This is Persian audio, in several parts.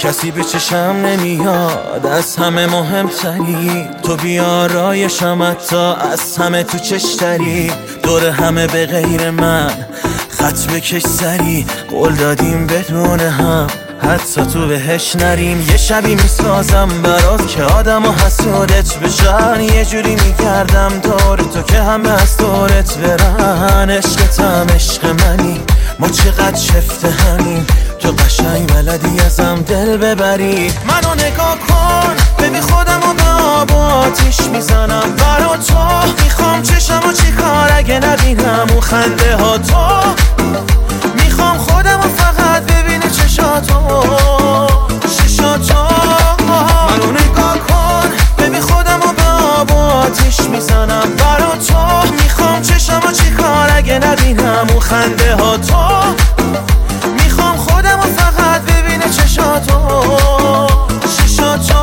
کسی به چشم نمیاد، از همه مهمتری تو، بیارایشم حتی از همه تو چشتری. دور همه به غیر من خط بکش سری، قول دادیم بدون هم حتی تو بهش نریم. یه شبی میسازم برات که آدم و حسودت بشن، یه جوری میگردم دور تو که همه از دورت برن. عشقتم عشق منی، ما چقدر شفته همین، تو قشنگ بلدی ازم دل ببری. منو نگاه کن ببین خودم و به آب و آتیش میزنم برا تو. میخوام چشم و چی کار اگه نبینم اون خنده ها تو. میخوام خودم و فقط ببینه چشاتو چشاتو. منو نگاه کن ببین خودم و به آب و آتیش میزنم برا تو. میخوام چشم و چی کار اگه نبینم اون خنده ها تو. میخوام خودم و فقط ببینه چشاتو چشاتو.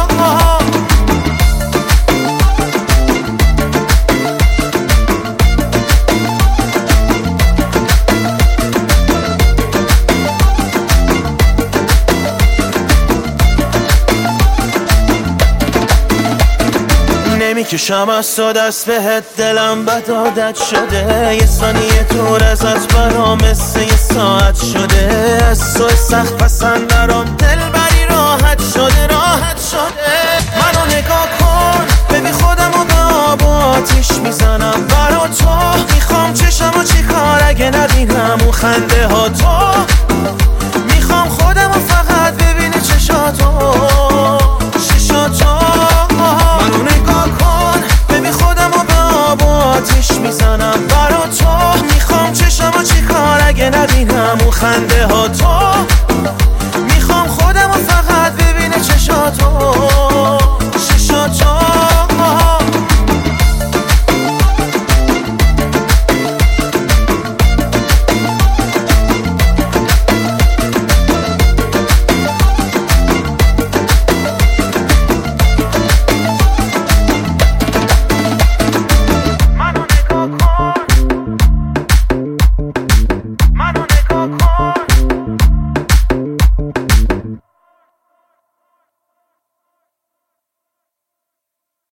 نمیکشم از تو دست بهت، دلم بد عادت شده. یه ثانیه دور ازت برام مثل یه ساعت شده. از تو سخت پسند درام دل بری راحت شده راحت شده. منو نگاه کن ببین خودم و به آب و آتیش میزنم برا تو. میخوام چشم و چی کار اگه نبینم اون خنده ها تو. میخوام خودم و فقط ببینه چشاتو چشاتو. منو نگاه کن ببین خودم و به آب و آتیش میزنم برا تو. میخوام چشم و چی کار اگه نبینم اون خنده ها تو.